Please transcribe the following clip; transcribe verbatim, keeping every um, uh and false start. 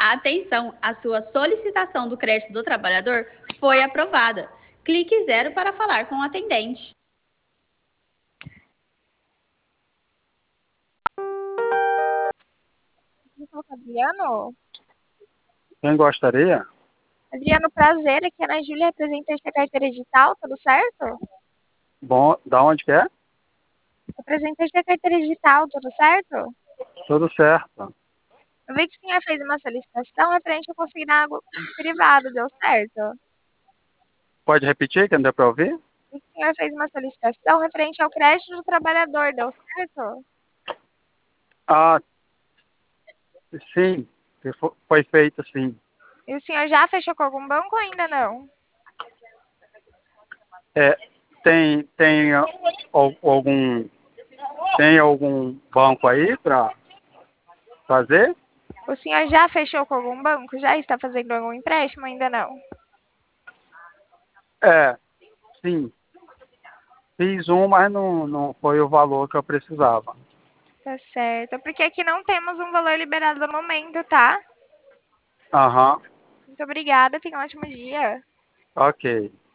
Atenção, a sua solicitação do crédito do trabalhador foi aprovada. Clique zero para falar com o atendente. Adriano? Quem gostaria? Adriano, prazer. Aqui é a Ana Júlia, representante da carteira digital, tudo certo? Bom, da onde que é? Representante da carteira digital, tudo certo? Tudo certo. Eu vi que o senhor fez uma solicitação referente ao consignado privado, deu certo? Pode repetir, que não deu para ouvir? O senhor fez uma solicitação referente ao crédito do trabalhador, deu certo? Ah, sim, foi feito sim. E o senhor já fechou com algum banco ou ainda não? É, tem, tem algum, tem algum banco aí para fazer? O senhor já fechou com algum banco? Já está fazendo algum empréstimo? Ainda não? É, sim. Fiz um, mas não, não foi o valor que eu precisava. Tá certo. Porque aqui não temos um valor liberado no momento, tá? Aham, Muito obrigada, tenha um ótimo dia. ok.